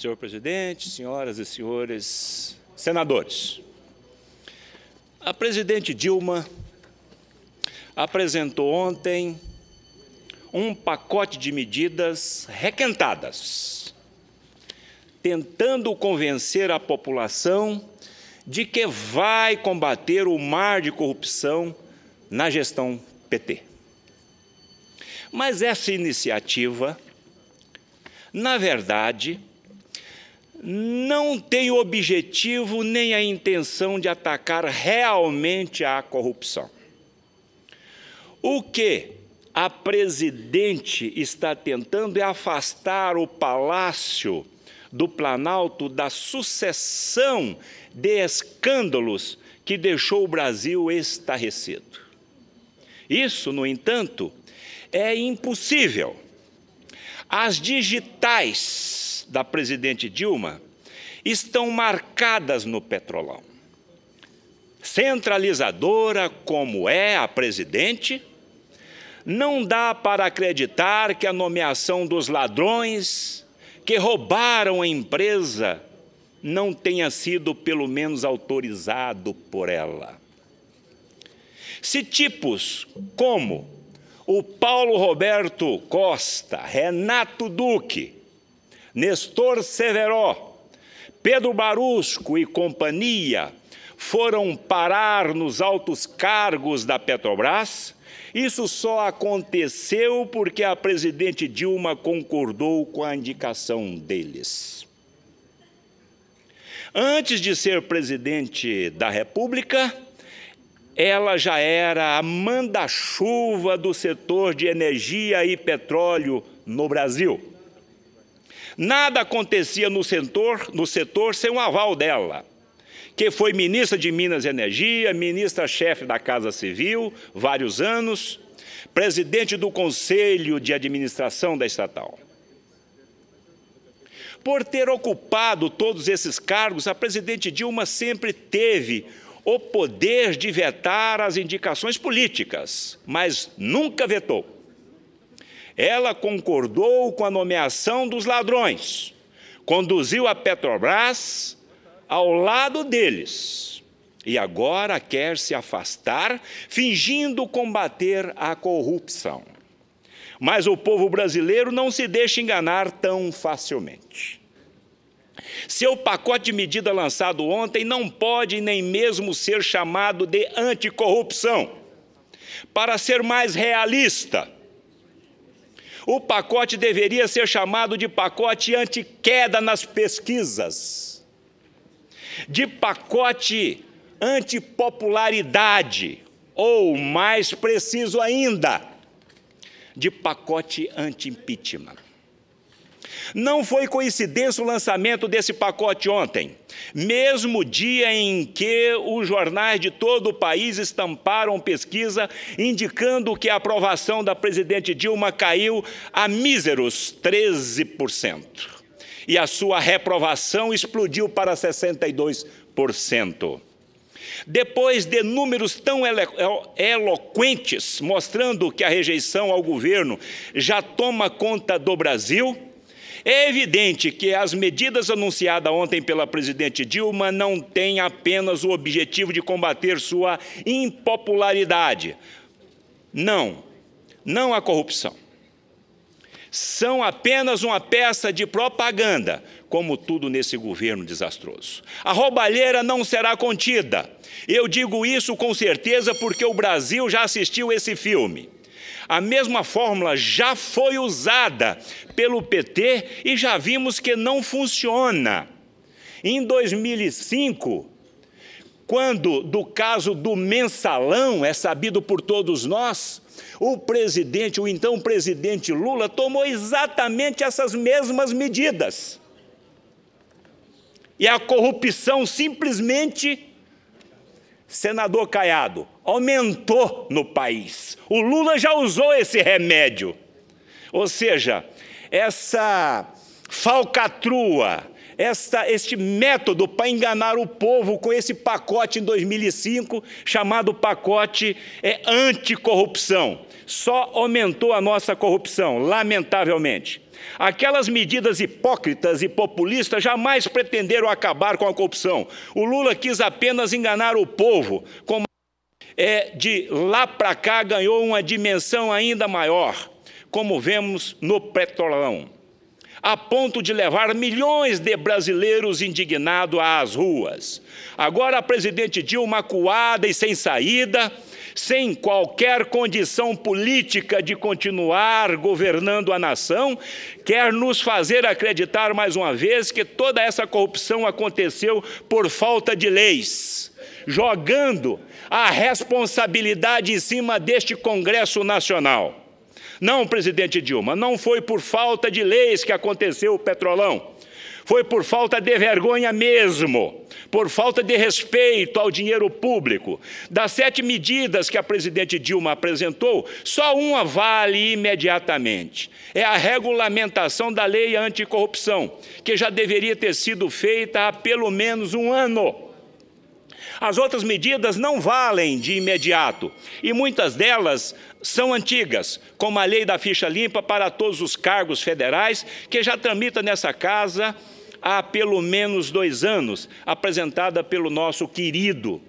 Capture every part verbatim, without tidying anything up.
Senhor presidente, senhoras e senhores senadores, a presidente Dilma apresentou ontem um pacote de medidas requentadas, tentando convencer a população de que vai combater o mar de corrupção na gestão P T. Mas essa iniciativa, na verdade, não tem o objetivo nem a intenção de atacar realmente a corrupção. O que a presidente está tentando é afastar o Palácio do Planalto da sucessão de escândalos que deixou o Brasil estarrecido. Isso, no entanto, é impossível. As digitais da presidente Dilma estão marcadas no Petrolão. Centralizadora como é a presidente, não dá para acreditar que a nomeação dos ladrões que roubaram a empresa não tenha sido pelo menos autorizado por ela. Se tipos como o Paulo Roberto Costa, Renato Duque, Nestor Severó, Pedro Barusco e companhia foram parar nos altos cargos da Petrobras, isso só aconteceu porque a presidente Dilma concordou com a indicação deles. Antes de ser presidente da República, ela já era a manda-chuva do setor de energia e petróleo no Brasil. Nada acontecia no setor, no setor sem o aval dela, que foi ministra de Minas e Energia, ministra-chefe da Casa Civil, vários anos, presidente do Conselho de Administração da estatal. Por ter ocupado todos esses cargos, a presidente Dilma sempre teve o poder de vetar as indicações políticas, mas nunca vetou. Ela concordou com a nomeação dos ladrões, conduziu a Petrobras ao lado deles e agora quer se afastar, fingindo combater a corrupção. Mas o povo brasileiro não se deixa enganar tão facilmente. Seu pacote de medida lançado ontem não pode nem mesmo ser chamado de anticorrupção. Para ser mais realista, o pacote deveria ser chamado de pacote anti-queda nas pesquisas, de pacote antipopularidade, ou, mais preciso ainda, de pacote anti-impeachment. Não foi coincidência o lançamento desse pacote ontem, mesmo dia em que os jornais de todo o país estamparam pesquisa indicando que a aprovação da presidente Dilma caiu a míseros treze por cento e a sua reprovação explodiu para sessenta e dois por cento. Depois de números tão elo eloquentes mostrando que a rejeição ao governo já toma conta do Brasil, é evidente que as medidas anunciadas ontem pela presidente Dilma não têm apenas o objetivo de combater sua impopularidade. Não, não a corrupção. São apenas uma peça de propaganda, como tudo nesse governo desastroso. A roubalheira não será contida. Eu digo isso com certeza porque o Brasil já assistiu esse filme. A mesma fórmula já foi usada pelo P T e já vimos que não funciona. Em dois mil e cinco, quando do caso do mensalão, é sabido por todos nós, o presidente, o então presidente Lula, tomou exatamente essas mesmas medidas. E a corrupção simplesmente, senador Caiado, aumentou no país. O Lula já usou esse remédio. Ou seja, essa falcatrua, esta, este método para enganar o povo com esse pacote em dois mil e cinco, chamado pacote é, anticorrupção. Só aumentou a nossa corrupção, lamentavelmente. Aquelas medidas hipócritas e populistas jamais pretenderam acabar com a corrupção. O Lula quis apenas enganar o povo. Com... É, de lá para cá ganhou uma dimensão ainda maior, como vemos no Petrolão, a ponto de levar milhões de brasileiros indignados às ruas. Agora a presidente Dilma, acuada e sem saída, sem qualquer condição política de continuar governando a nação, quer nos fazer acreditar mais uma vez que toda essa corrupção aconteceu por falta de leis, jogando a responsabilidade em cima deste Congresso Nacional. Não, presidente Dilma, não foi por falta de leis que aconteceu o Petrolão. Foi por falta de vergonha mesmo, por falta de respeito ao dinheiro público. Das sete medidas que a presidente Dilma apresentou, só uma vale imediatamente. É a regulamentação da lei anticorrupção, que já deveria ter sido feita há pelo menos um ano. As outras medidas não valem de imediato, e muitas delas são antigas, como a lei da ficha limpa para todos os cargos federais, que já tramita nessa casa há pelo menos dois anos, apresentada pelo nosso querido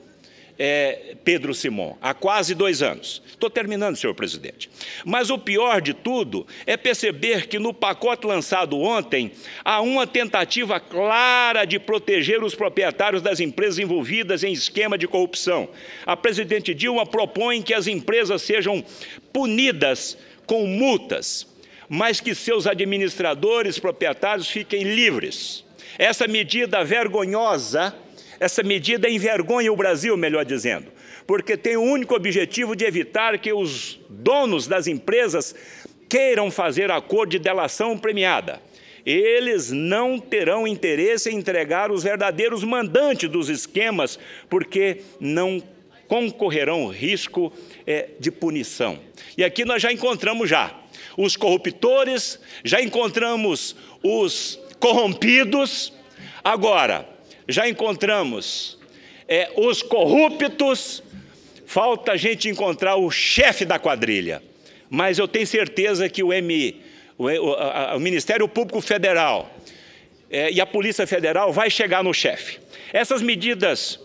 é, Pedro Simon, há quase dois anos. Estou terminando, senhor presidente. Mas o pior de tudo é perceber que no pacote lançado ontem há uma tentativa clara de proteger os proprietários das empresas envolvidas em esquema de corrupção. A presidente Dilma propõe que as empresas sejam punidas com multas, mas que seus administradores, proprietários, fiquem livres. Essa medida vergonhosa, essa medida envergonha o Brasil, melhor dizendo, porque tem o único objetivo de evitar que os donos das empresas queiram fazer acordo de delação premiada. Eles não terão interesse em entregar os verdadeiros mandantes dos esquemas, porque não concorrerão risco é, de punição. E aqui nós já encontramos já os corruptores, já encontramos os corrompidos, agora já encontramos é, os corruptos, falta a gente encontrar o chefe da quadrilha. Mas eu tenho certeza que o, M, o, o, a, o Ministério Público Federal é, e a Polícia Federal vai chegar no chefe. Essas medidas,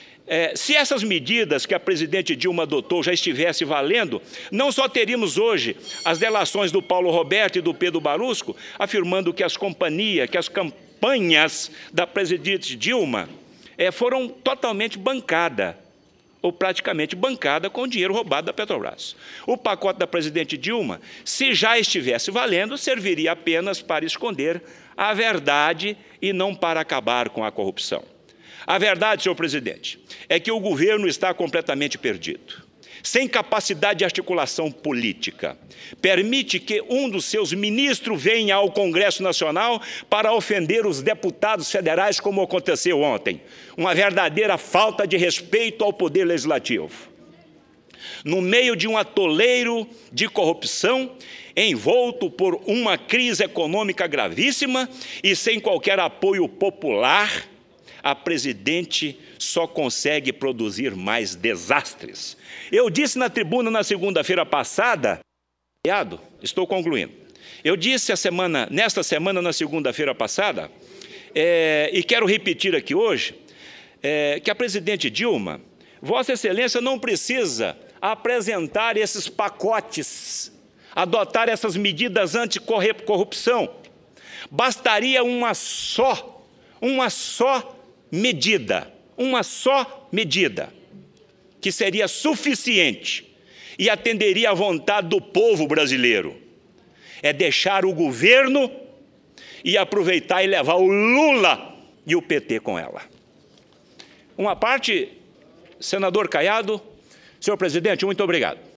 é, se essas medidas que a presidente Dilma adotou já estivessem valendo, não só teríamos hoje as delações do Paulo Roberto e do Pedro Barusco, afirmando que as companhias, que as campanhas da presidente Dilma é, foram totalmente bancadas, ou praticamente bancada com o dinheiro roubado da Petrobras. O pacote da presidente Dilma, se já estivesse valendo, serviria apenas para esconder a verdade e não para acabar com a corrupção. A verdade, senhor presidente, é que o governo está completamente perdido, sem capacidade de articulação política. Permite que um dos seus ministros venha ao Congresso Nacional para ofender os deputados federais, como aconteceu ontem. Uma verdadeira falta de respeito ao poder legislativo. No meio de um atoleiro de corrupção, envolto por uma crise econômica gravíssima e sem qualquer apoio popular, a presidente só consegue produzir mais desastres. Eu disse na tribuna na segunda-feira passada, estou concluindo, eu disse a semana, nesta semana, na segunda-feira passada, é, e quero repetir aqui hoje, é, que a presidente Dilma, Vossa Excelência não precisa apresentar esses pacotes, adotar essas medidas anticorrupção. Bastaria uma só, uma só medida, uma só medida, que seria suficiente e atenderia à vontade do povo brasileiro. É deixar o governo e aproveitar e levar o Lula e o P T com ela. Uma parte, senador Caiado, senhor presidente, muito obrigado.